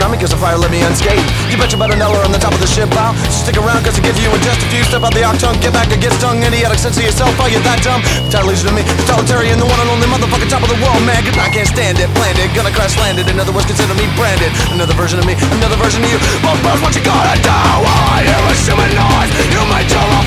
around me cause the fire let me unscathed. You bet your butt another on the top of the ship pile. Stick around cause it gives you in just a few. Step out the octung, get back to get stung. Idiotic sense of yourself, are you that dumb? Title leads to me, totalitarian, the one and only motherfucking top of the world, man. Cause I can't stand it, planned it, gonna crash landed. In other words, consider me branded. Another version of me, another version of you. Both birds, what you gotta do? I am a human noise. You made your